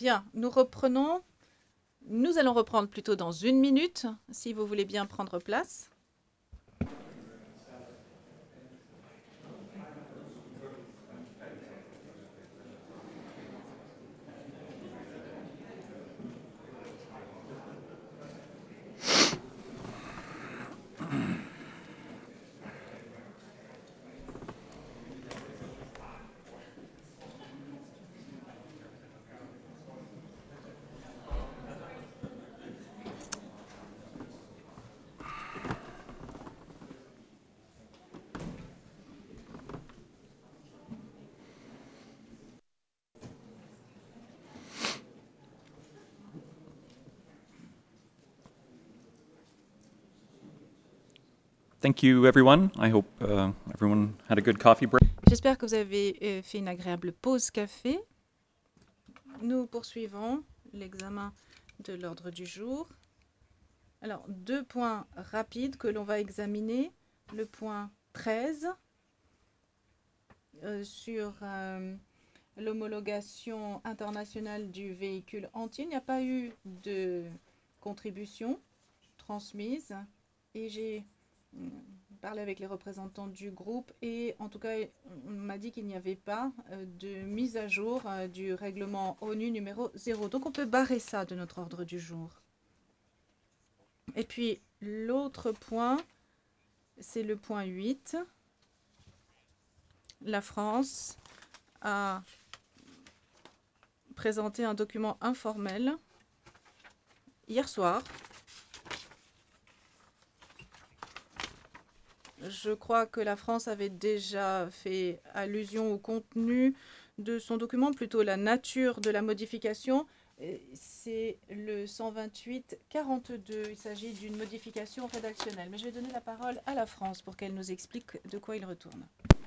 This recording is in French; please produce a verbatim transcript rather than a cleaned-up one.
Bien, nous reprenons. Nous allons reprendre plutôt dans une minute, si vous voulez bien prendre place. Thank you, everyone. I hope uh, everyone had a good coffee break. J'espère que vous avez euh, fait une agréable pause café. Nous poursuivons l'examen de l'ordre du jour. Alors, deux points rapides que l'on va examiner. Le point treize euh, sur euh, l'homologation internationale du véhicule entier. Il n'y a pas eu de contribution transmise et j'ai mm, parlé avec les représentants du groupe et en tout cas on m'a dit qu'il n'y avait pas euh, de mise à jour euh, du règlement ONU numéro zéro. Donc on peut barrer ça de notre ordre du jour. Et puis l'autre point, c'est le point huit. La France a présenté un document informel hier soir. Je crois que la France avait déjà fait allusion au contenu de son document, plutôt la nature de la modification. C'est le cent vingt-huit quarante-deux. Il s'agit d'une modification rédactionnelle. Mais je vais donner la parole à la France pour qu'elle nous explique de quoi il retourne.